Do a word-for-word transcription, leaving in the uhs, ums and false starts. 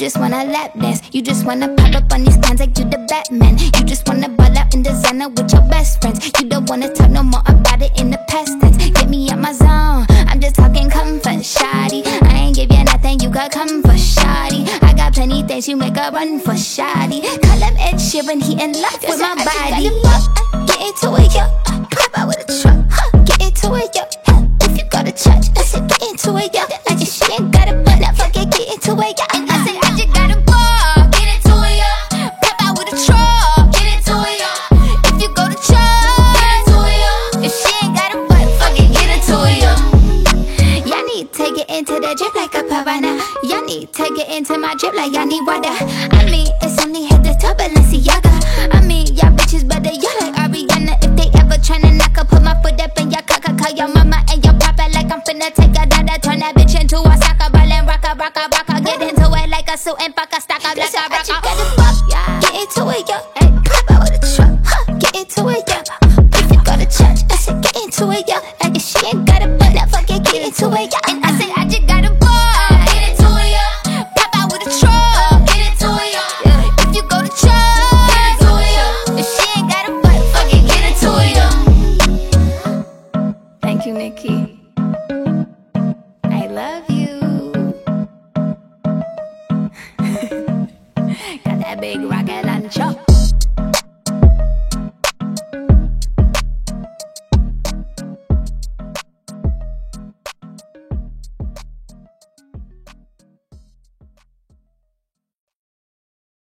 just wanna lap dance. You just wanna pop up on these cans like you the Batman. You just wanna ball out in designer with your best friends. You don't wanna talk no more about it in the past tense. Get me out my zone, I'm just talking comfort, shawty. I ain't give you nothing, you got come for shawty. I got plenty things you make a run for shawty. Call up Ed Sheeran, he in love with my body. Get into it, yo, pop out with a truck, huh. Get into it, yo, huh. If you go to church, I said get into it, yo. I just she ain't got a butt, now fuck it, get into it, yo. And I said I just got a ball, get into it, yo. Pop out with a truck, get into it, yo. If you go to church, get into it, yo. If she ain't got a butt, fuck it, get into it, yo. Y'all need to get into the drip like a piranha. Y'all need to get into my drip like y'all need water. I mean, it's only hit the top, Balenciaga. I mean, y'all bitches better, y'all like Ariana. If they ever tryna knock up, put my foot up in your cock. Call your mama and your papa like I'm finna take a dada. Turn that bitch into a soccer ball and rock a, rock a, rock a. Get into it like a suit and fuck a stock up like a rock a. Get into it, yo. Hey, pop out with a truck, huh. Get into it, yo. If you go to church, I said get into it, yo. And if she ain't got a butt, now fuck it, get into it, yo. And I said I just got a ball, get into it, yo. Pop out with a truck, get into it, yo. If you go to church, get into it, yo. If she ain't got a butt, fuck it, get into it, yo. Thank you, Nikki. I love you. Got that big rocket launcher.